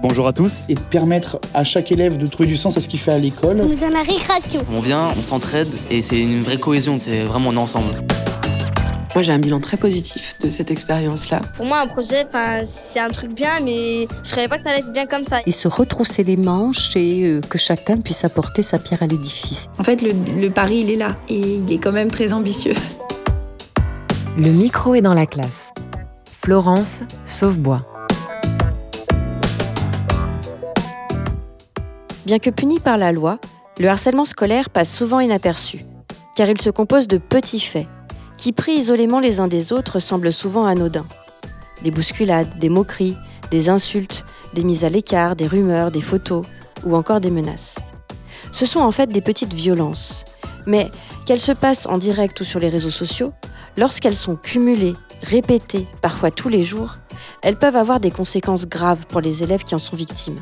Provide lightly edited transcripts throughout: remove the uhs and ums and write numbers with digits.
Bonjour à tous. Et de permettre à chaque élève de trouver du sens à ce qu'il fait à l'école. On est dans la récréation. On vient, on s'entraide et c'est une vraie cohésion, c'est vraiment un ensemble. Moi, j'ai un bilan très positif de cette expérience-là. Pour moi, un projet, c'est un truc bien, mais je ne savais pas que ça allait être bien comme ça. Et se retrousser les manches et que chacun puisse apporter sa pierre à l'édifice. En fait, le pari, il est là et il est quand même très ambitieux. Le micro est dans la classe. Florence Sauvebois. Bien que puni par la loi, le harcèlement scolaire passe souvent inaperçu, car il se compose de petits faits, qui pris isolément les uns des autres semblent souvent anodins. Des bousculades, des moqueries, des insultes, des mises à l'écart, des rumeurs, des photos ou encore des menaces. Ce sont en fait des petites violences, mais qu'elles se passent en direct ou sur les réseaux sociaux, lorsqu'elles sont cumulées, répétées, parfois tous les jours, elles peuvent avoir des conséquences graves pour les élèves qui en sont victimes.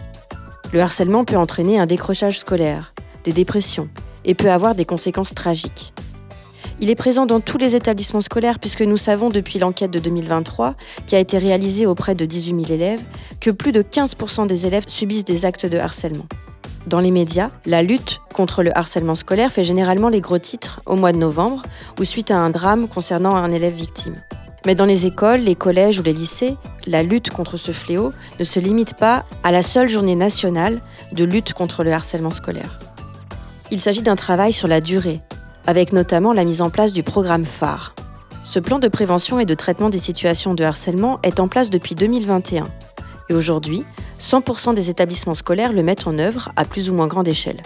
Le harcèlement peut entraîner un décrochage scolaire, des dépressions et peut avoir des conséquences tragiques. Il est présent dans tous les établissements scolaires puisque nous savons depuis l'enquête de 2023, qui a été réalisée auprès de 18 000 élèves, que plus de 15% des élèves subissent des actes de harcèlement. Dans les médias, la lutte contre le harcèlement scolaire fait généralement les gros titres au mois de novembre ou suite à un drame concernant un élève victime. Mais dans les écoles, les collèges ou les lycées, la lutte contre ce fléau ne se limite pas à la seule journée nationale de lutte contre le harcèlement scolaire. Il s'agit d'un travail sur la durée, avec notamment la mise en place du programme phare. Ce plan de prévention et de traitement des situations de harcèlement est en place depuis 2021. Et aujourd'hui, 100% des établissements scolaires le mettent en œuvre à plus ou moins grande échelle.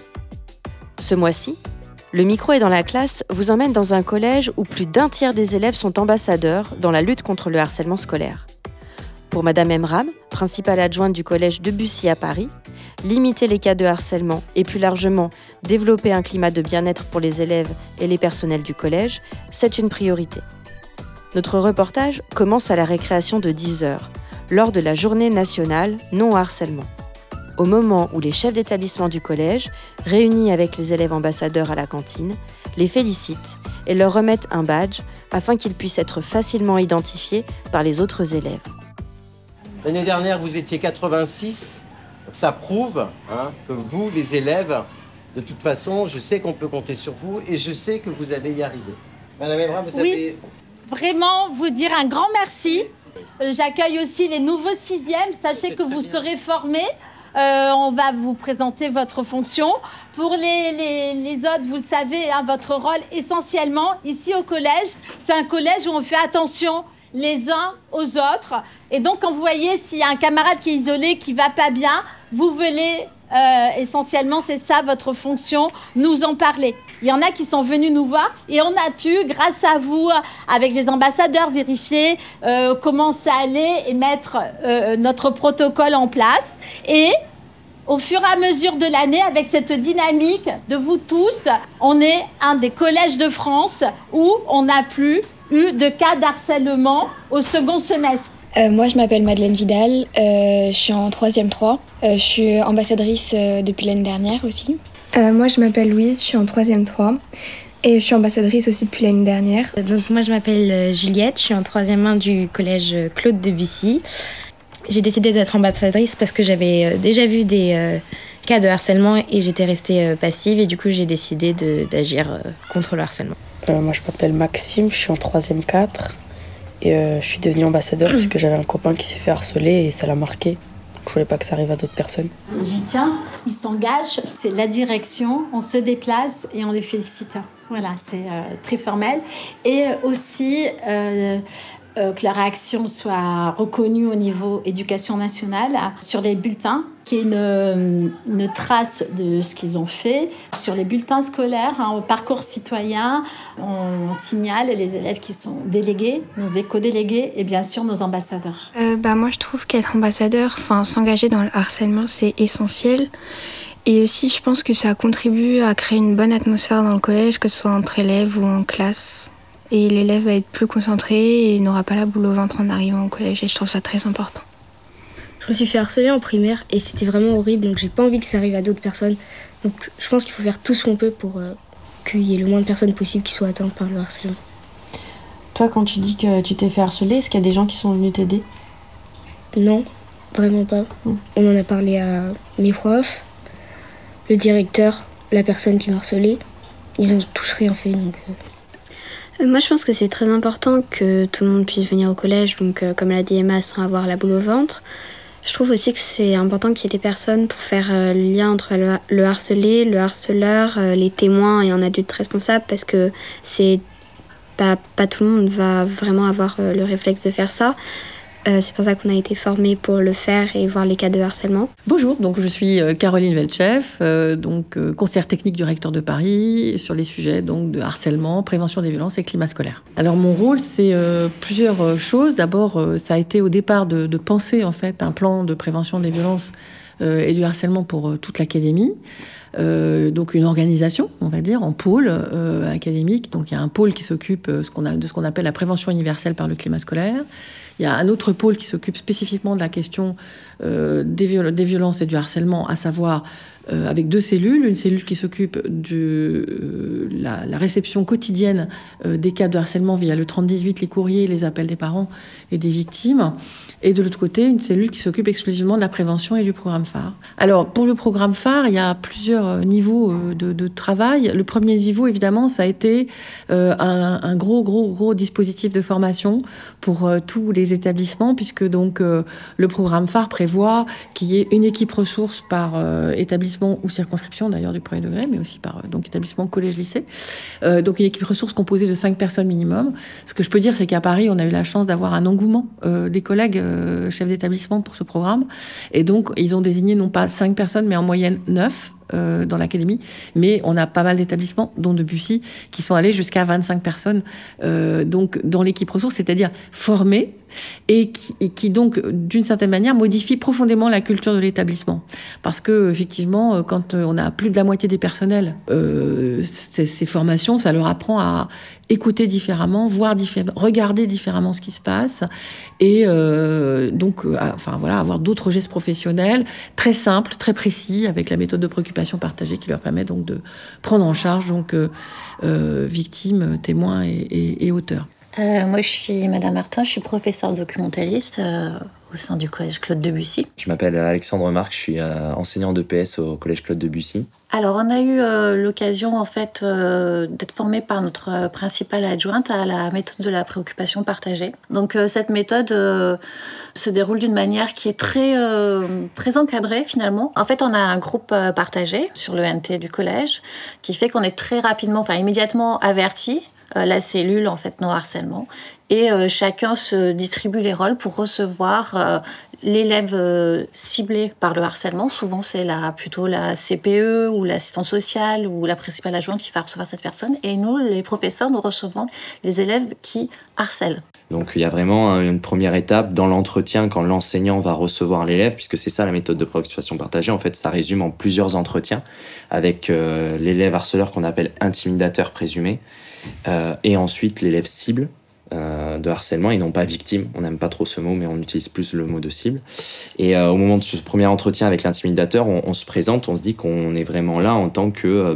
Ce mois-ci, le micro est dans la classe vous emmène dans un collège où plus d'un tiers des élèves sont ambassadeurs dans la lutte contre le harcèlement scolaire. Pour Madame Emram, principale adjointe du collège Debussy à Paris, limiter les cas de harcèlement et plus largement développer un climat de bien-être pour les élèves et les personnels du collège, c'est une priorité. Notre reportage commence à la récréation de 10h, lors de la journée nationale non-harcèlement. Au moment où les chefs d'établissement du collège, réunis avec les élèves ambassadeurs à la cantine, les félicitent et leur remettent un badge afin qu'ils puissent être facilement identifiés par les autres élèves. L'année dernière, vous étiez 86. Ça prouve que vous, les élèves, de toute façon, je sais qu'on peut compter sur vous et je sais que vous allez y arriver. Madame Emra, vous savez... Vraiment vous dire un grand merci. J'accueille aussi les nouveaux 6e. Sachez que vous serez formés. On va vous présenter votre fonction. Pour les autres, vous savez, votre rôle essentiellement ici au collège, c'est un collège où on fait attention les uns aux autres. Et donc, quand vous voyez s'il y a un camarade qui est isolé, qui va pas bien, vous venez, essentiellement, c'est ça votre fonction, nous en parler. Il y en a qui sont venus nous voir et on a pu, grâce à vous, avec les ambassadeurs, vérifier comment ça allait et mettre notre protocole en place. Et au fur et à mesure de l'année, avec cette dynamique de vous tous, on est un des collèges de France où on n'a plus eu de cas d'harcèlement au second semestre. Moi, je m'appelle Madeleine Vidal, je suis en 3e 3. Je suis ambassadrice depuis l'année dernière aussi. Moi, je m'appelle Louise, je suis en 3e 3 et je suis ambassadrice aussi depuis l'année dernière. Donc moi, je m'appelle Juliette, je suis en 3e 1 du collège Claude Debussy. J'ai décidé d'être ambassadrice parce que j'avais déjà vu des cas de harcèlement et j'étais restée passive et du coup, j'ai décidé d'agir contre le harcèlement. Moi, je m'appelle Maxime, je suis en 3e 4 et je suis devenue ambassadeur parce que j'avais un copain qui s'est fait harceler et ça l'a marqué. Je voulais pas que ça arrive à d'autres personnes. J'y tiens, ils s'engagent, c'est la direction, on se déplace et on les félicite. Voilà, c'est très formel. Et aussi que leur action soit reconnue au niveau éducation nationale sur les bulletins, qu'il y ait une trace de ce qu'ils ont fait. Sur les bulletins scolaires, au parcours citoyen, on signale les élèves qui sont délégués, nos éco-délégués et bien sûr nos ambassadeurs. Moi, je trouve qu'être ambassadeur, s'engager dans le harcèlement, c'est essentiel. Et aussi, je pense que ça contribue à créer une bonne atmosphère dans le collège, que ce soit entre élèves ou en classe. Et l'élève va être plus concentré et n'aura pas la boule au ventre en arrivant au collège. Et je trouve ça très important. Je me suis fait harceler en primaire et c'était vraiment horrible. Donc j'ai pas envie que ça arrive à d'autres personnes. Donc je pense qu'il faut faire tout ce qu'on peut pour qu'il y ait le moins de personnes possible qui soient atteintes par le harcèlement. Toi, quand tu dis que tu t'es fait harceler, est-ce qu'il y a des gens qui sont venus t'aider ? Non. Vraiment pas. On en a parlé à mes profs, le directeur, la personne qui m'a harcelée. Ils ont tous rien fait. Donc... Moi, je pense que c'est très important que tout le monde puisse venir au collège. Donc, comme l'a dit Emma, sans avoir la boule au ventre. Je trouve aussi que c'est important qu'il y ait des personnes pour faire le lien entre le harcelé, le harceleur, les témoins et un adulte responsable, parce que c'est pas tout le monde va vraiment avoir le réflexe de faire ça. C'est pour ça qu'on a été formés pour le faire et voir les cas de harcèlement. Bonjour, donc je suis Caroline Velchef, conseillère technique du recteur de Paris sur les sujets donc, de harcèlement, prévention des violences et climat scolaire. Alors mon rôle, c'est plusieurs choses. D'abord, ça a été au départ de penser en fait un plan de prévention des violences et du harcèlement pour toute l'académie. Donc une organisation, on va dire, en pôle académique. Donc il y a un pôle qui s'occupe de ce qu'on appelle la prévention universelle par le climat scolaire. Il y a un autre pôle qui s'occupe spécifiquement de la question des violences et du harcèlement, à savoir avec 2 cellules. Une cellule qui s'occupe de la réception quotidienne des cas de harcèlement via le 3018, les courriers, les appels des parents et des victimes. Et de l'autre côté, une cellule qui s'occupe exclusivement de la prévention et du programme phare. Alors, pour le programme phare, il y a plusieurs niveaux de travail. Le premier niveau, évidemment, ça a été un gros dispositif de formation pour tous les établissements, puisque donc le programme phare prévoit qu'il y ait une équipe ressource par établissement ou circonscription, d'ailleurs du premier degré, mais aussi par donc établissement, collège-lycée. Donc une équipe ressource composée de 5 personnes minimum. Ce que je peux dire, c'est qu'à Paris, on a eu la chance d'avoir un engouement des collègues chefs d'établissement pour ce programme. Et donc, ils ont désigné non pas 5 personnes, mais en moyenne 9 dans l'académie. Mais on a pas mal d'établissements, dont Debussy, qui sont allés jusqu'à 25 personnes donc, dans l'équipe ressource, c'est-à-dire formées, et qui donc, d'une certaine manière, modifie profondément la culture de l'établissement. Parce que, effectivement, quand on a plus de la moitié des personnels, ces formations, ça leur apprend à écouter différemment, voir regarder différemment ce qui se passe, et donc, avoir d'autres gestes professionnels très simples, très précis, avec la méthode de préoccupation partagée qui leur permet donc de prendre en charge donc victimes, témoins et auteurs. Moi, je suis Madame Martin, je suis professeure documentaliste au sein du collège Claude Debussy. Je m'appelle Alexandre Marc, je suis enseignant d'EPS au collège Claude Debussy. Alors, on a eu l'occasion en fait d'être formé par notre principale adjointe à la méthode de la préoccupation partagée. Donc, cette méthode se déroule d'une manière qui est très encadrée finalement. En fait, on a un groupe partagé sur le NT du collège qui fait qu'on est très rapidement, immédiatement averti. La cellule en fait non harcèlement, et chacun se distribue les rôles pour recevoir l'élève ciblé par le harcèlement. Souvent c'est plutôt la CPE ou l'assistante sociale ou la principale adjointe qui va recevoir cette personne, et nous les professeurs nous recevons les élèves qui harcèlent. Donc il y a vraiment une première étape dans l'entretien quand l'enseignant va recevoir l'élève, puisque c'est ça la méthode de préoccupation partagée. En fait, ça résume en plusieurs entretiens avec l'élève harceleur qu'on appelle intimidateur présumé, et ensuite l'élève cible de harcèlement, et non pas victime. On n'aime pas trop ce mot, mais on utilise plus le mot de cible. Et au moment de ce premier entretien avec l'intimidateur, on se présente, on se dit qu'on est vraiment là en tant que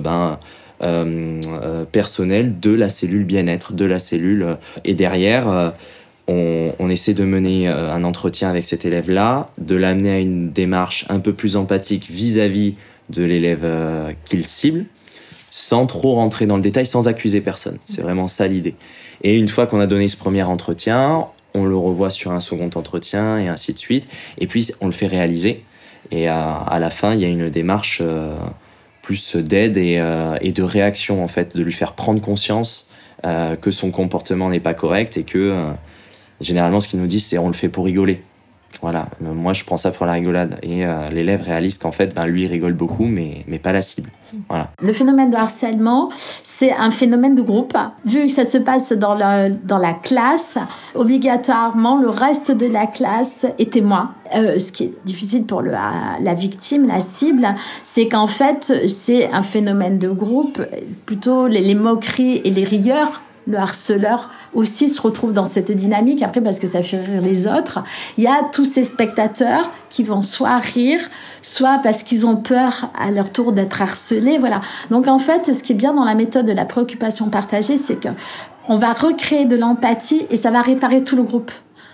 personnel de la cellule bien-être, de la cellule. Et derrière, on essaie de mener un entretien avec cet élève-là, de l'amener à une démarche un peu plus empathique vis-à-vis de l'élève qu'il cible, sans trop rentrer dans le détail, sans accuser personne. C'est vraiment ça l'idée. Et une fois qu'on a donné ce premier entretien, on le revoit sur un second entretien, et ainsi de suite. Et puis, on le fait réaliser. Et à la fin, il y a une démarche plus d'aide et de réaction, en fait, de lui faire prendre conscience que son comportement n'est pas correct, et que, généralement, ce qu'ils nous disent, c'est « on le fait pour rigoler ». Voilà, moi je prends ça pour la rigolade, et l'élève réalise qu'en fait lui il rigole beaucoup mais pas la cible. Voilà. Le phénomène de harcèlement, c'est un phénomène de groupe. Vu que ça se passe dans la classe, obligatoirement le reste de la classe est témoin. Ce qui est difficile pour la victime, la cible, c'est qu'en fait c'est un phénomène de groupe, plutôt les moqueries et les rieurs. Le harceleur aussi se retrouve dans cette dynamique, après parce que ça fait rire les autres. Il y a tous ces spectateurs qui vont soit rire, soit parce qu'ils ont peur à leur tour d'être harcelés. Voilà. Donc en fait, ce qui est bien dans la méthode de la préoccupation partagée, c'est qu'on va recréer de l'empathie et ça va réparer tout le groupe.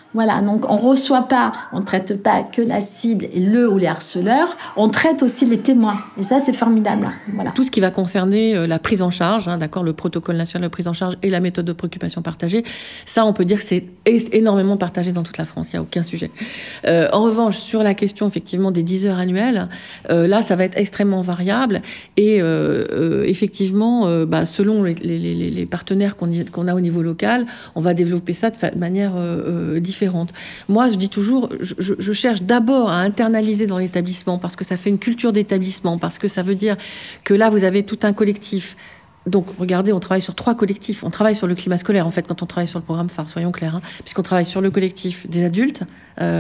Voilà, donc on ne traite pas que la cible et le ou les harceleurs, on traite aussi les témoins. Et ça, c'est formidable. Voilà. Tout ce qui va concerner la prise en charge, d'accord, le protocole national de prise en charge et la méthode de préoccupation partagée, ça, on peut dire que c'est énormément partagé dans toute la France, il n'y a aucun sujet. En revanche, sur la question, effectivement, des 10 heures annuelles, là, ça va être extrêmement variable. Et effectivement, selon les partenaires qu'on a au niveau local, on va développer ça de manière différente. Moi, je dis toujours, je cherche d'abord à internaliser dans l'établissement parce que ça fait une culture d'établissement, parce que ça veut dire que là, vous avez tout un collectif. Donc, regardez, on travaille sur 3 collectifs. On travaille sur le climat scolaire, en fait, quand on travaille sur le programme phare, soyons clairs, puisqu'on travaille sur le collectif des adultes, d'accord ?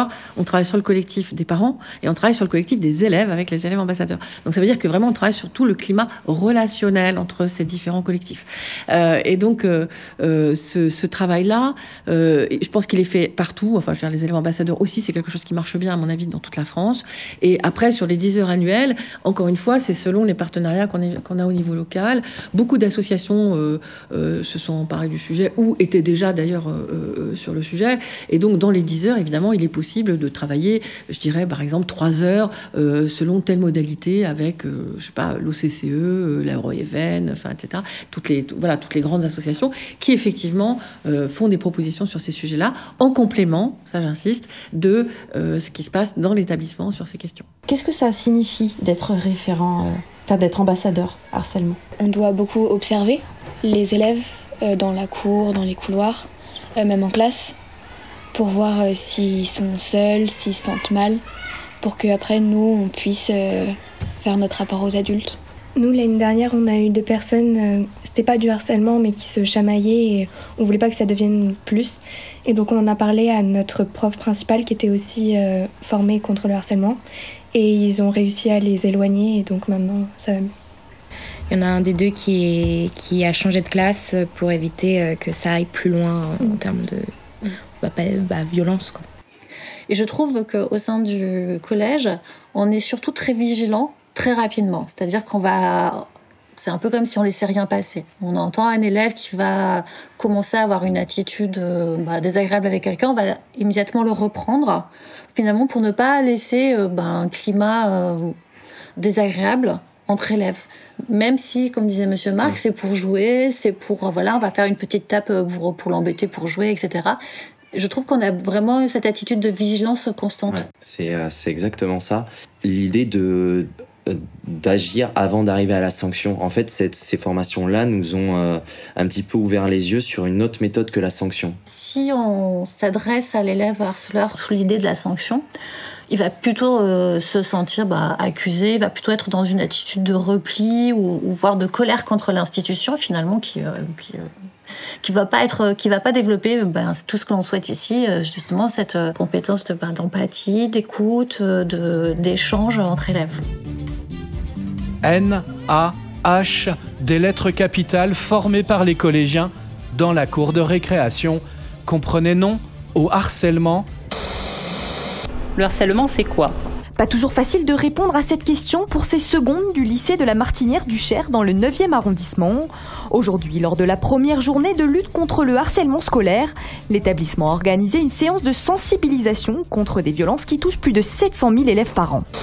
On travaille sur le collectif des parents et on travaille sur le collectif des élèves avec les élèves ambassadeurs. Donc, ça veut dire que vraiment, on travaille sur tout le climat relationnel entre ces différents collectifs. Et donc, ce travail-là, je pense qu'il est fait partout. Enfin, je veux dire, les élèves ambassadeurs aussi, c'est quelque chose qui marche bien, à mon avis, dans toute la France. Et après, sur les 10 heures annuelles, encore une fois, c'est selon les partenariats qu'on a au niveau local. Beaucoup d'associations se sont emparées du sujet ou étaient déjà d'ailleurs sur le sujet. Et donc, dans les 10 heures, évidemment, il est possible de travailler, je dirais, par exemple, 3 heures selon telle modalité avec, je sais pas, l'OCCE, l'Euro-Even, enfin, etc. Toutes les grandes associations qui, effectivement, font des propositions sur ces sujets-là, en complément, ça j'insiste, de ce qui se passe dans l'établissement sur ces questions. Qu'est-ce que ça signifie d'être référent d'être ambassadeur harcèlement? On doit beaucoup observer les élèves dans la cour, dans les couloirs, même en classe, pour voir s'ils sont seuls, s'ils se sentent mal, pour qu'après, nous, on puisse faire notre rapport aux adultes. Nous, l'année dernière, on a eu 2 personnes, c'était pas du harcèlement, mais qui se chamaillaient et on voulait pas que ça devienne plus. Et donc, on en a parlé à notre prof principal qui était aussi formé contre le harcèlement. Et ils ont réussi à les éloigner et donc maintenant, ça va mieux. Il y en a un des 2 qui a changé de classe pour éviter que ça aille plus loin en termes de violence, quoi. Et je trouve qu'au sein du collège, on est surtout très vigilant, très rapidement. C'est-à-dire c'est un peu comme si on laissait rien passer. On entend un élève qui va commencer à avoir une attitude désagréable avec quelqu'un, on va immédiatement le reprendre, finalement pour ne pas laisser un climat désagréable entre élèves. Même si, comme disait Monsieur Marc, c'est pour jouer, c'est pour, on va faire une petite tape pour l'embêter, pour jouer, etc. Je trouve qu'on a vraiment cette attitude de vigilance constante. Ouais, c'est exactement ça. L'idée d'agir avant d'arriver à la sanction. En fait, ces formations-là nous ont un petit peu ouvert les yeux sur une autre méthode que la sanction. Si on s'adresse à l'élève harceleur sous l'idée de la sanction, il va plutôt se sentir accusé, il va plutôt être dans une attitude de repli ou voire de colère contre l'institution, finalement, qui va pas développer tout ce que l'on souhaite ici, justement cette compétence d'empathie, d'écoute, d'échange entre élèves. N-A-H, des lettres capitales formées par les collégiens dans la cour de récréation. Comprenez non au harcèlement. Le harcèlement, c'est quoi ? Pas toujours facile de répondre à cette question pour ces secondes du lycée de la Martinière du Cher dans le 9e arrondissement. Aujourd'hui, lors de la première journée de lutte contre le harcèlement scolaire, l'établissement a organisé une séance de sensibilisation contre des violences qui touchent plus de 700 000 élèves par an.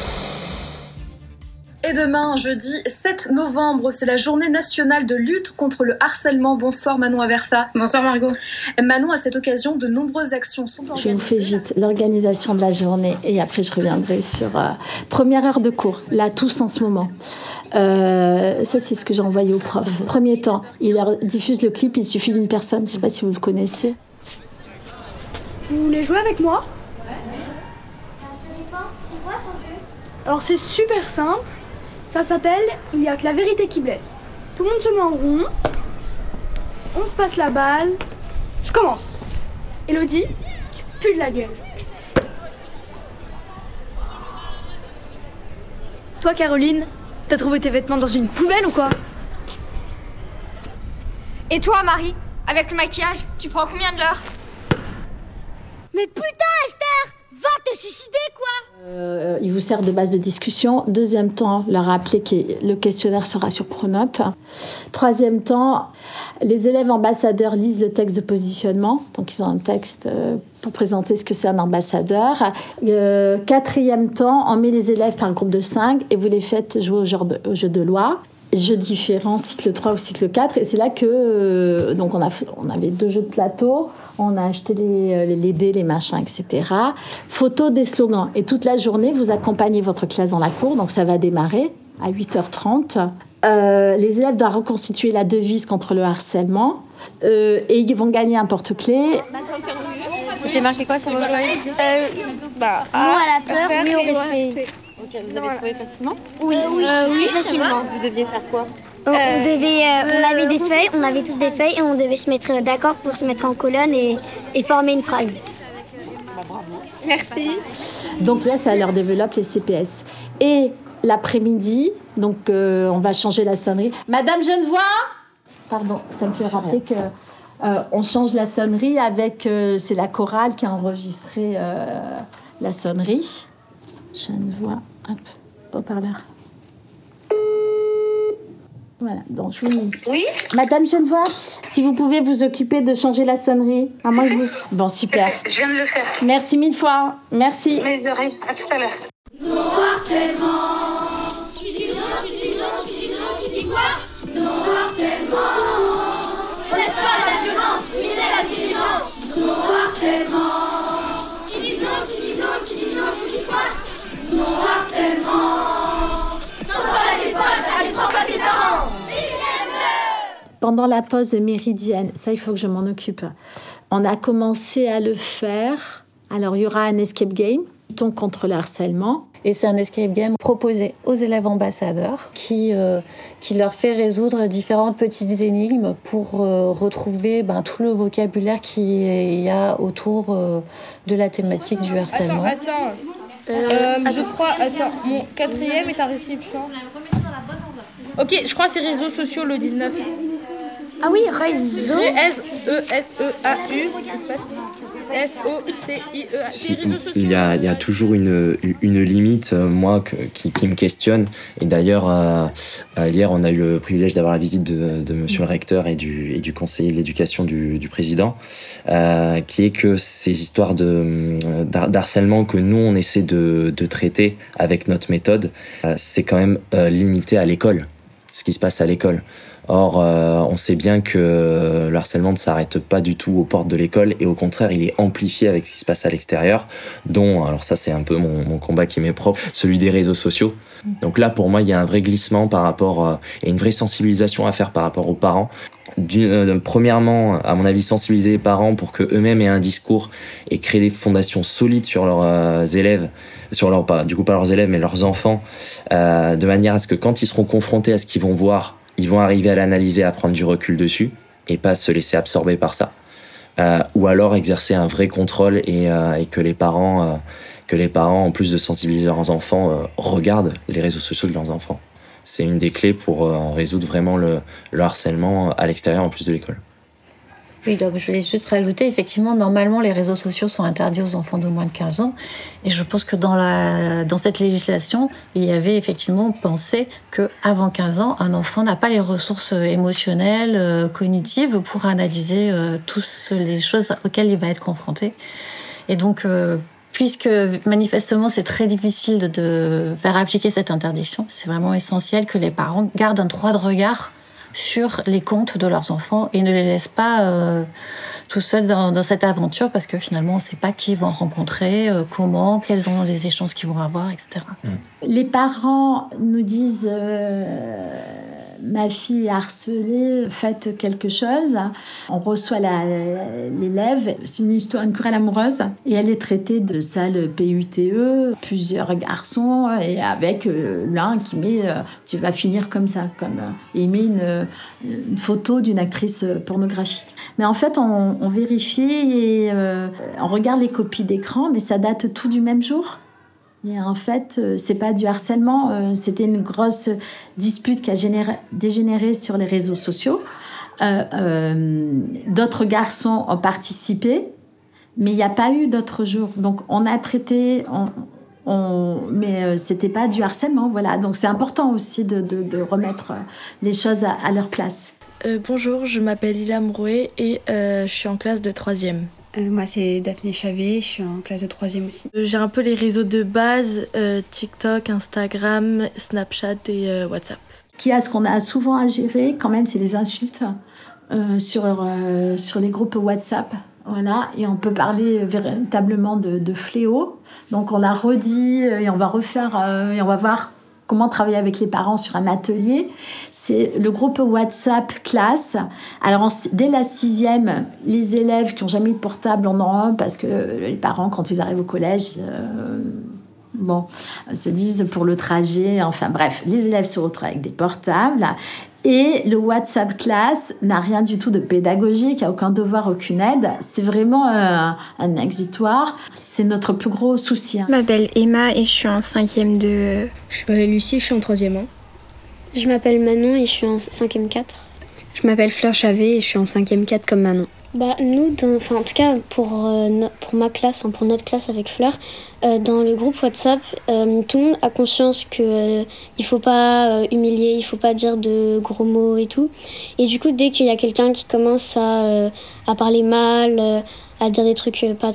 Et demain, jeudi 7 novembre, c'est la journée nationale de lutte contre le harcèlement. Bonsoir Manon Aversa. Bonsoir Margot. Manon, à cette occasion, de nombreuses actions sont organisées. Je vous fais vite l'organisation de la journée et après je reviendrai sur première heure de cours, là tous en ce moment. Ça c'est ce que j'ai envoyé au prof. Premier temps, il diffuse le clip, il suffit d'une personne, je ne sais pas si vous le connaissez. Vous voulez jouer avec moi ? Ouais. Alors c'est super simple. Ça s'appelle « Il n'y a que la vérité qui blesse ». Tout le monde se met en rond. On se passe la balle. Je commence. Elodie, tu pues de la gueule. Toi, Caroline, t'as trouvé tes vêtements dans une poubelle ou quoi ? Et toi, Marie, avec le maquillage, tu prends combien de l'heure ? Mais putain, Esther, va te suicider, quoi ! Il vous sert de base de discussion. Deuxième temps, leur rappeler que le questionnaire sera sur Pronote. Troisième temps, les élèves ambassadeurs lisent le texte de positionnement. Donc, ils ont un texte pour présenter ce que c'est un ambassadeur. 4e temps, on met les élèves par groupe de 5 et vous les faites jouer au jeu de loi. Jeux différents, cycle 3 ou cycle 4. Et c'est là que donc on avait 2 jeux de plateau, on a acheté les dés, les machins, etc. Photo des slogans. Et toute la journée, vous accompagnez votre classe dans la cour. Donc ça va démarrer à 8h30. Les élèves doivent reconstituer la devise contre le harcèlement. Et ils vont gagner un porte-clés. C'était marqué quoi sur votre feuille? Non à la peur, oui au respect. Ok, vous avez trouvé facilement? Oui, facilement. Vous deviez faire quoi? On avait des feuilles, on avait tous des feuilles et on devait se mettre d'accord pour se mettre en colonne et former une phrase. Bravo. Merci. Donc là, ça leur développe les CPS. Et l'après-midi, donc on va changer la sonnerie. Madame Genevoix, pardon, ça me fait rappeler que on change la sonnerie avec c'est la chorale qui a enregistré la sonnerie. Genevoix, hop, haut-parleur. Voilà, donc je vous mets ici. Oui. Madame Genevoix, si vous pouvez vous occuper de changer la sonnerie, à moins que vous. Bon, super. Je viens de le faire. Merci 1000 fois. Merci. Mais de rien, à tout à l'heure. Non harcèlement. Tu dis quoi? Non harcèlement. Laisse pas la violence, il est l'intelligence. Non harcèlement. Tu dis quoi? Non harcèlement. T'en parles à tes potes, à tes profs, à tes parents. Pendant la pause méridienne, ça il faut que je m'en occupe. On a commencé à le faire. Alors il y aura un escape game, contre le harcèlement. Et c'est un escape game proposé aux élèves ambassadeurs qui leur fait résoudre différentes petites énigmes pour retrouver tout le vocabulaire qu'il y a autour de la thématique du harcèlement. Je crois, mon 4e est un récipient. Ok, je crois que c'est réseaux sociaux le 19. Ah oui, réseau. G-S-E-S-E-A-U, espace S-O-C-I-E-A. C'est réseaux sociaux. Il y a toujours une limite, moi, qui me questionne. Et d'ailleurs, hier, on a eu le privilège d'avoir la visite de monsieur le recteur et du conseiller de l'éducation du président, qui est que ces histoires d'harcèlement que nous, on essaie de traiter avec notre méthode, c'est quand même limité à l'école, ce qui se passe à l'école. Or, on sait bien que le harcèlement ne s'arrête pas du tout aux portes de l'école et au contraire, il est amplifié avec ce qui se passe à l'extérieur, dont, alors ça c'est un peu mon combat qui m'est propre, celui des réseaux sociaux. Donc là, pour moi, il y a un vrai glissement par rapport et une vraie sensibilisation à faire par rapport aux parents. Premièrement, à mon avis, sensibiliser les parents pour qu'eux-mêmes aient un discours et créer des fondations solides sur leurs élèves, pas leurs élèves, mais leurs enfants, de manière à ce que quand ils seront confrontés à ce qu'ils vont voir, ils vont arriver à l'analyser, à prendre du recul dessus et pas se laisser absorber par ça. Ou alors exercer un vrai contrôle et que les parents, en plus de sensibiliser leurs enfants, regardent les réseaux sociaux de leurs enfants. C'est une des clés pour résoudre vraiment le harcèlement à l'extérieur en plus de l'école. Oui, donc je voulais juste rajouter, effectivement, normalement, les réseaux sociaux sont interdits aux enfants de moins de 15 ans. Et je pense que dans cette législation, il y avait effectivement pensé qu'avant 15 ans, un enfant n'a pas les ressources émotionnelles, cognitives pour analyser toutes les choses auxquelles il va être confronté. Et donc, puisque manifestement, c'est très difficile de faire appliquer cette interdiction, c'est vraiment essentiel que les parents gardent un droit de regard sur les comptes de leurs enfants et ne les laissent pas tout seuls dans cette aventure parce que finalement on ne sait pas qui ils vont rencontrer, comment, quels sont les échanges qu'ils vont avoir, etc. Les parents nous disent ma fille est harcelée, faites quelque chose. On reçoit l'élève, c'est une querelle amoureuse et elle est traitée de sale PUTE, plusieurs garçons et avec l'un qui met tu vas finir comme ça, et il met une photo d'une actrice pornographique. Mais en fait on vérifie et on regarde les copies d'écran, mais ça date tout du même jour. Et en fait, c'est pas du harcèlement, c'était une grosse dispute qui a dégénéré sur les réseaux sociaux. D'autres garçons ont participé, mais il n'y a pas eu d'autres jours. Donc on a traité, mais c'était pas du harcèlement, voilà. Donc c'est important aussi de remettre les choses à leur place. Bonjour, je m'appelle Lila Mrouet et je suis en classe de 3e. Moi, c'est Daphné Chavet, je suis en classe de 3e aussi. J'ai un peu les réseaux de base, TikTok, Instagram, Snapchat et WhatsApp. Ce qu'on a souvent à gérer, quand même, c'est les insultes sur les groupes WhatsApp. Voilà, et on peut parler véritablement de fléau. Donc on l'a redit et on va refaire et on va voir comment travailler avec les parents sur un atelier. C'est le groupe WhatsApp classe. Alors dès la 6e, les élèves qui n'ont jamais eu de portable en ont un parce que les parents, quand ils arrivent au collège, se disent pour le trajet. Enfin bref, les élèves se retrouvent avec des portables. Et le WhatsApp classe n'a rien du tout de pédagogique, il n'y a aucun devoir, aucune aide. C'est vraiment un exutoire. C'est notre plus gros souci. Je m'appelle Emma et je suis en 5e de... Je m'appelle Lucie, je suis en 3e. Je m'appelle Manon et je suis en 5e 4. Je m'appelle Fleur Chavet et je suis en 5e 4 comme Manon. Nous, en tout cas pour ma classe, pour notre classe avec Fleur, dans le groupe WhatsApp, tout le monde a conscience qu'il ne faut pas humilier, il ne faut pas dire de gros mots et tout. Et du coup, dès qu'il y a quelqu'un qui commence à parler mal, à dire des trucs pas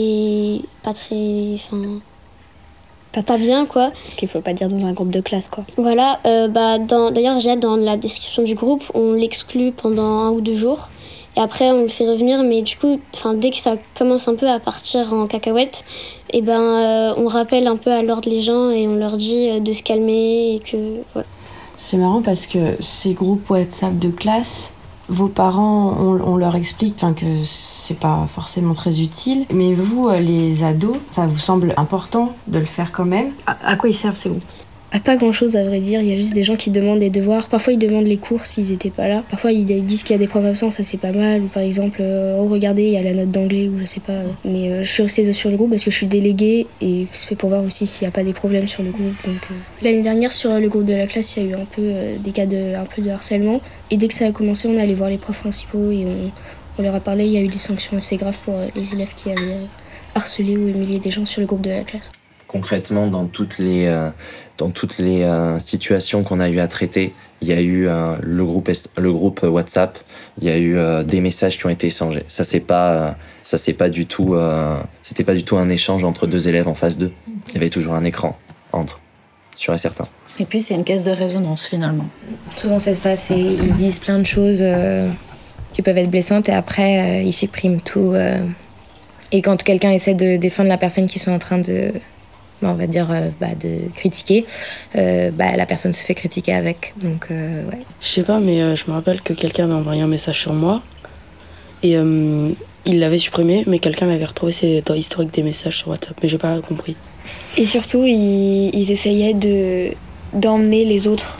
bien, quoi. Ce qu'il ne faut pas dire dans un groupe de classe, quoi. Voilà, d'ailleurs, j'ai dans la description du groupe, on l'exclut pendant 1 ou 2 jours. Et après, on le fait revenir, mais du coup, dès que ça commence un peu à partir en cacahuète, on rappelle un peu à l'ordre les gens et on leur dit de se calmer et que voilà. C'est marrant parce que ces groupes WhatsApp de classe, vos parents, on leur explique que c'est pas forcément très utile, mais vous, les ados, ça vous semble important de le faire quand même. À quoi ils servent ces groupes ? À pas grand chose, à vrai dire. Il y a juste des gens qui demandent les devoirs. Parfois ils demandent les cours s'ils étaient pas là. Parfois ils disent qu'il y a des profs absents, ça c'est pas mal. Ou par exemple, regardez, il y a la note d'anglais ou je sais pas. Mais je suis restée sur le groupe parce que je suis déléguée et c'est pour voir aussi s'il y a pas des problèmes sur le groupe. Donc l'année dernière sur le groupe de la classe, il y a eu un peu des cas de harcèlement. Et dès que ça a commencé, on est allé voir les profs principaux et on leur a parlé. Il y a eu des sanctions assez graves pour les élèves qui avaient harcelé ou humilié des gens sur le groupe de la classe. Concrètement, dans toutes les situations qu'on a eu à traiter, il y a eu le groupe WhatsApp, il y a eu des messages qui ont été échangés. C'était pas du tout un échange entre 2 élèves en face d'eux. Il y avait toujours un écran entre, sûr et certain. Et puis c'est une caisse de résonance finalement. Souvent c'est ça, ils disent plein de choses qui peuvent être blessantes et après ils suppriment tout. Et quand quelqu'un essaie de défendre la personne qu'ils sont en train de critiquer, la personne se fait critiquer avec. Donc, ouais. Je sais pas, mais je me rappelle que quelqu'un avait envoyé un message sur moi et il l'avait supprimé, mais quelqu'un l'avait retrouvé dans l'historique des messages sur WhatsApp, mais j'ai pas compris. Et surtout, ils essayaient d'emmener les autres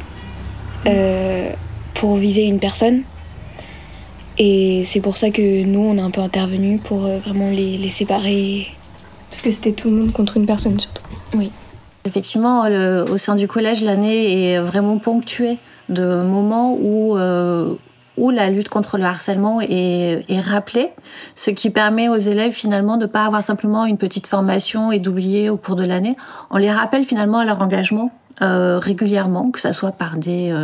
pour viser une personne. Et c'est pour ça que nous, on a un peu intervenu pour vraiment les séparer. Parce que c'était tout le monde contre une personne surtout. Oui. Effectivement, au sein du collège, l'année est vraiment ponctuée de moments où la lutte contre le harcèlement est rappelée, ce qui permet aux élèves finalement de ne pas avoir simplement une petite formation et d'oublier au cours de l'année. On les rappelle finalement à leur engagement régulièrement, que ça soit par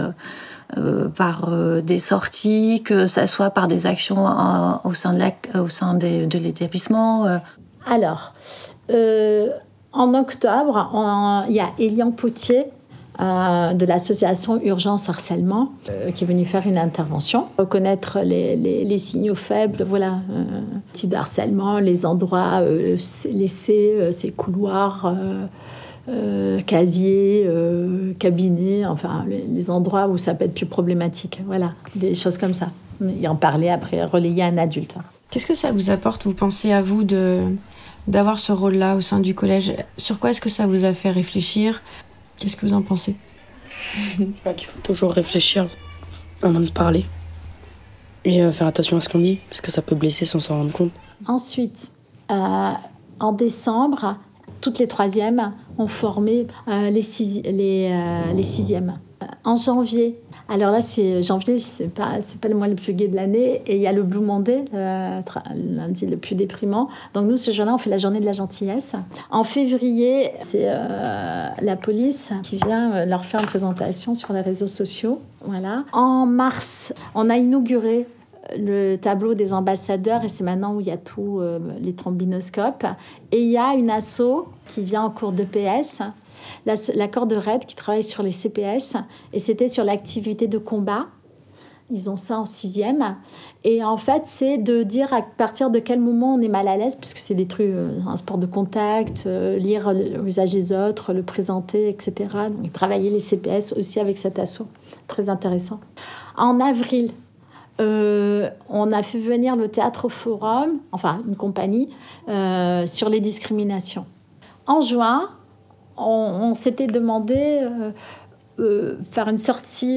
des sorties, que ça soit par des actions au sein de l'établissement. Alors, en octobre, il y a Elian Potier de l'association Urgence Harcèlement qui est venu faire une intervention, reconnaître les signaux faibles, type de harcèlement, les endroits laissés, ces couloirs, casiers, cabinets, les endroits où ça peut être plus problématique, des choses comme ça. Et en parler après, relayer à un adulte. Qu'est-ce que ça vous apporte, vous pensez à vous, d'avoir ce rôle-là au sein du collège ? Sur quoi est-ce que ça vous a fait réfléchir ? Qu'est-ce que vous en pensez ? Qu'il faut toujours réfléchir avant de parler. Et faire attention à ce qu'on dit, parce que ça peut blesser sans s'en rendre compte. Ensuite, en décembre, toutes les 3e ont formé les 6e. En janvier, alors là, janvier, c'est pas le mois le plus gai de l'année, et il y a le Blue Monday, lundi le plus déprimant. Donc nous, ce jour-là, on fait la journée de la gentillesse. En février, c'est la police qui vient leur faire une présentation sur les réseaux sociaux. Voilà. En mars, on a inauguré le tableau des ambassadeurs, et c'est maintenant où il y a tous les trombinoscopes. Et il y a une asso qui vient en cours de PS, la corde raide, qui travaille sur les CPS, et c'était sur l'activité de combat. Ils ont ça en 6e. Et en fait, c'est de dire à partir de quel moment on est mal à l'aise, puisque c'est des trucs, un sport de contact, lire le visage des autres, le présenter, etc. Donc, travailler les CPS aussi avec cet asso. Très intéressant. En avril, on a fait venir le Théâtre Forum, enfin une compagnie, sur les discriminations. En juin, on s'était demandé faire une sortie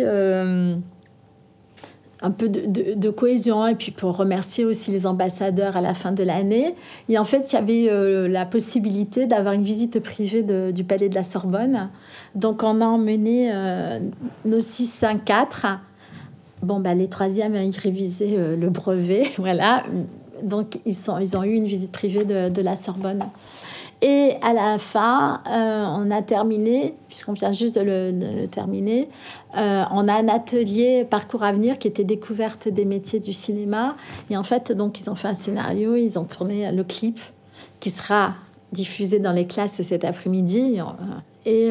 un peu de cohésion, et puis pour remercier aussi les ambassadeurs à la fin de l'année. Et en fait, il y avait la possibilité d'avoir une visite privée du Palais de la Sorbonne. Donc, on a emmené nos 6, 5, 4. Bon, les 3e, ils révisaient le brevet, voilà. Donc, ils ont eu une visite privée de la Sorbonne. Et à la fin, on a terminé, puisqu'on vient juste de le terminer, on a un atelier Parcours Avenir qui était découverte des métiers du cinéma. Et en fait, donc, ils ont fait un scénario, ils ont tourné le clip qui sera diffusé dans les classes cet après-midi et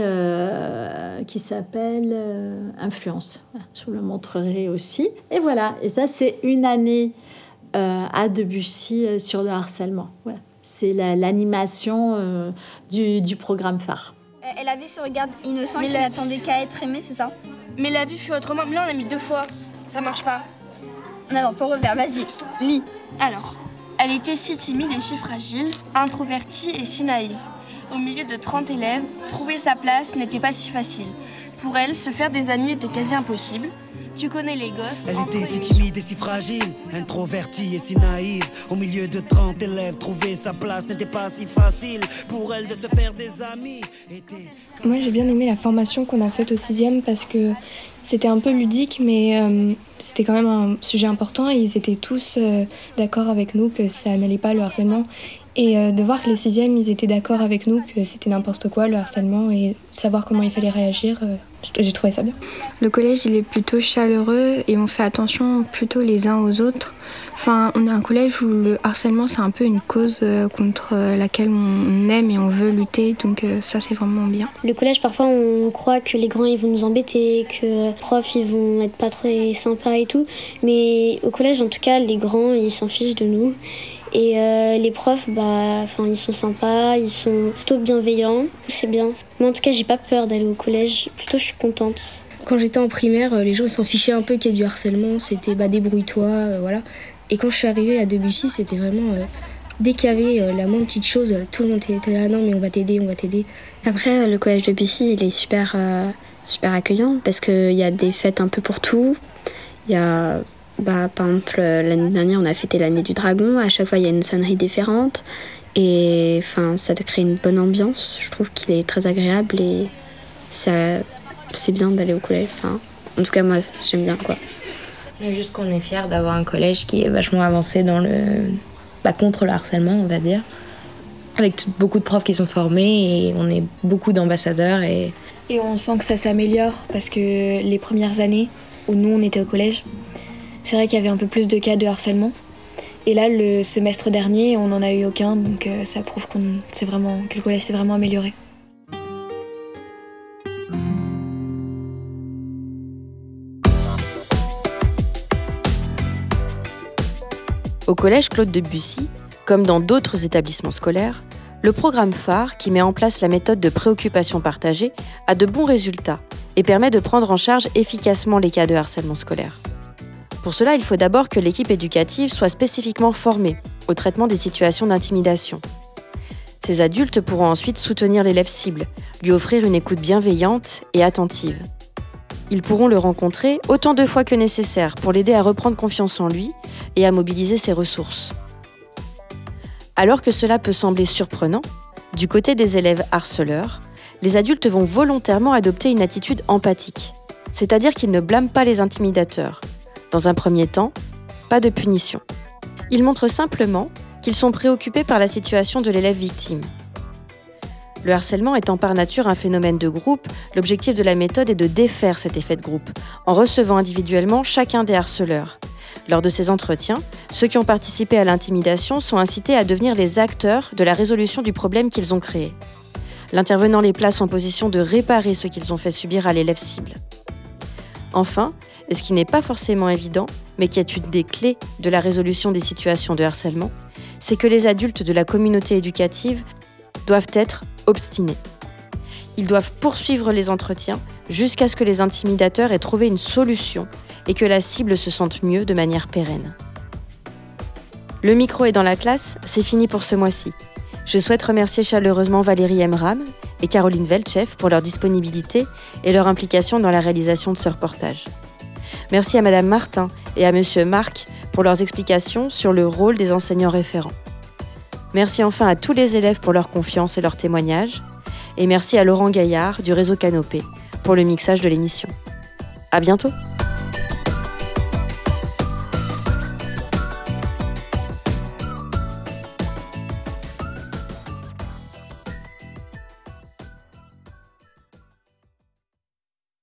qui s'appelle Influence. Je vous le montrerai aussi. Et voilà, et ça, c'est une année à Debussy sur le harcèlement. Voilà. C'est l'animation du programme phare. Elle avait ce regard innocent qui n'attendait qu'à être aimée, c'est ça? Mais la vie fut autrement. Mais là, on a mis 2 fois. Ça marche pas. Non, faut refaire, vas-y, lis. Alors, elle était si timide et si fragile, introvertie et si naïve. Au milieu de 30 élèves, trouver sa place n'était pas si facile. Pour elle, se faire des amis était quasi impossible. Tu connais les gosses. Elle était si timide et si fragile, introvertie et si naïve. Au milieu de 30 élèves, trouver sa place n'était pas si facile. Pour elle, de se faire des amis était... Moi, j'ai bien aimé la formation qu'on a faite au 6e parce que c'était un peu ludique, mais c'était quand même un sujet important et ils étaient tous d'accord avec nous que ça n'allait pas, le harcèlement. Et de voir que les 6e, ils étaient d'accord avec nous que c'était n'importe quoi, le harcèlement, et savoir comment il fallait réagir, j'ai trouvé ça bien. Le collège, il est plutôt chaleureux et on fait attention plutôt les uns aux autres. Enfin, on a un collège où le harcèlement, c'est un peu une cause contre laquelle on aime et on veut lutter, donc ça, c'est vraiment bien. Le collège, parfois, on croit que les grands, ils vont nous embêter, que les profs, ils vont être pas très sympas et tout. Mais au collège, en tout cas, les grands, ils s'en fichent de nous. Et les profs, ils sont sympas, ils sont plutôt bienveillants, c'est bien. Moi, en tout cas, j'ai pas peur d'aller au collège, plutôt je suis contente. Quand j'étais en primaire, les gens s'en fichaient un peu qu'il y ait du harcèlement, c'était débrouille-toi, voilà. Et quand je suis arrivée à Debussy, c'était vraiment... dès qu'il y avait la moindre petite chose, tout le monde était là, non mais on va t'aider, on va t'aider. Après, le collège Debussy, il est super accueillant, parce qu'il y a des fêtes un peu pour tout. Il y a... par exemple, l'année dernière, on a fêté l'année du dragon. À chaque fois, il y a une sonnerie différente. Et ça crée une bonne ambiance. Je trouve qu'il est très agréable et c'est bien d'aller au collège. En tout cas, moi, j'aime bien, quoi. Juste qu'on est fiers d'avoir un collège qui est vachement avancé dans contre le harcèlement, on va dire. Avec beaucoup de profs qui sont formés et on est beaucoup d'ambassadeurs. Et on sent que ça s'améliore parce que les premières années où nous, on était au collège, c'est vrai qu'il y avait un peu plus de cas de harcèlement. Et là, le semestre dernier, on n'en a eu aucun, donc ça prouve que le collège s'est vraiment amélioré. Au collège Claude Debussy, comme dans d'autres établissements scolaires, le programme phare, qui met en place la méthode de préoccupation partagée, a de bons résultats et permet de prendre en charge efficacement les cas de harcèlement scolaire. Pour cela, il faut d'abord que l'équipe éducative soit spécifiquement formée au traitement des situations d'intimidation. Ces adultes pourront ensuite soutenir l'élève cible, lui offrir une écoute bienveillante et attentive. Ils pourront le rencontrer autant de fois que nécessaire pour l'aider à reprendre confiance en lui et à mobiliser ses ressources. Alors que cela peut sembler surprenant, du côté des élèves harceleurs, les adultes vont volontairement adopter une attitude empathique, c'est-à-dire qu'ils ne blâment pas les intimidateurs. Dans un premier temps, pas de punition. Ils montrent simplement qu'ils sont préoccupés par la situation de l'élève victime. Le harcèlement étant par nature un phénomène de groupe, l'objectif de la méthode est de défaire cet effet de groupe, en recevant individuellement chacun des harceleurs. Lors de ces entretiens, ceux qui ont participé à l'intimidation sont incités à devenir les acteurs de la résolution du problème qu'ils ont créé. L'intervenant les place en position de réparer ce qu'ils ont fait subir à l'élève cible. Enfin, et ce qui n'est pas forcément évident, mais qui est une des clés de la résolution des situations de harcèlement, c'est que les adultes de la communauté éducative doivent être obstinés. Ils doivent poursuivre les entretiens jusqu'à ce que les intimidateurs aient trouvé une solution et que la cible se sente mieux de manière pérenne. Le micro est dans la classe, c'est fini pour ce mois-ci. Je souhaite remercier chaleureusement Valérie Emram et Caroline Velchev pour leur disponibilité et leur implication dans la réalisation de ce reportage. Merci à Madame Martin et à Monsieur Marc pour leurs explications sur le rôle des enseignants référents. Merci enfin à tous les élèves pour leur confiance et leur témoignage. Et merci à Laurent Gaillard du réseau Canopé pour le mixage de l'émission. À bientôt!